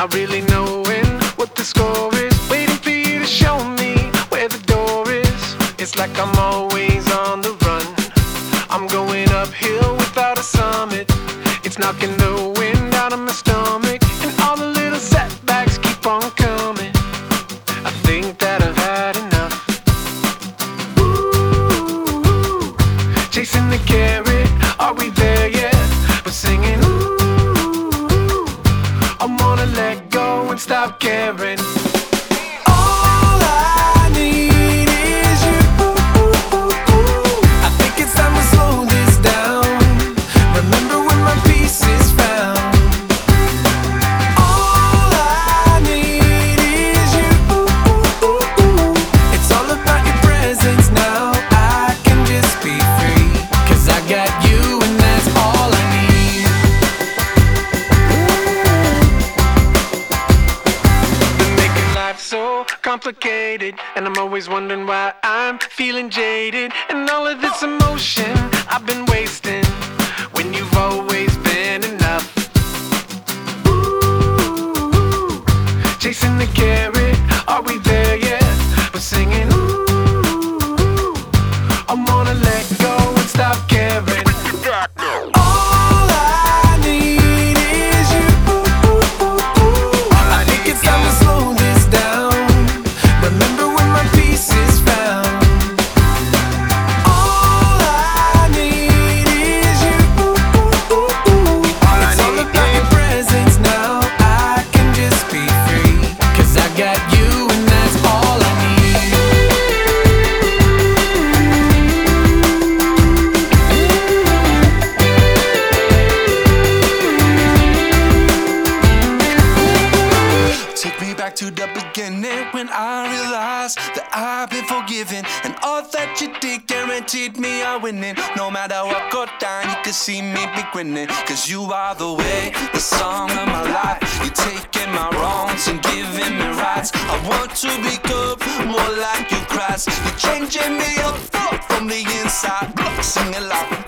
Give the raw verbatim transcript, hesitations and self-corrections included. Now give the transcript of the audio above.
not really knowing what the score is. Waiting for you to show me where the door is. It's like I'm always on the run. I'm going uphill without a summit. It's knocking the wind out of my stomach, and all the little setbacks keep on coming. I think that I've had enough. Ooh, chasing the carrot, are we there yet? We're singing, ooh, I wanna let go and stop caring. All I need is you. I think it's time to slow this down. Remember when my peace is found. All I need is you. It's all about your presence now. I can just be free, 'cause I got you and that's all I need. Been making life so complicated, and I'm always wondering why I'm feeling jaded. And all of this emotion I've been wasting when you've always been enough. Ooh, chasing the carrot, are we there yet? We're singing, ooh, I wanna let go and stop caring. All I need is you. I think it's time to slow this down. Remember when my peace is found. All I need is you. It's all about your presence now. I can just be free, 'cause I got you and that's all I need. Take me back to the beginning when I realized that I've been forgiven, and all that you did guaranteed me a winning. No matter what go down, you can see me be grinning, 'cause you are the way, the song of my life. You're taking my wrongs and giving me rights. I want to become more like you, Christ. You're changing me up from the inside. Sing it loud.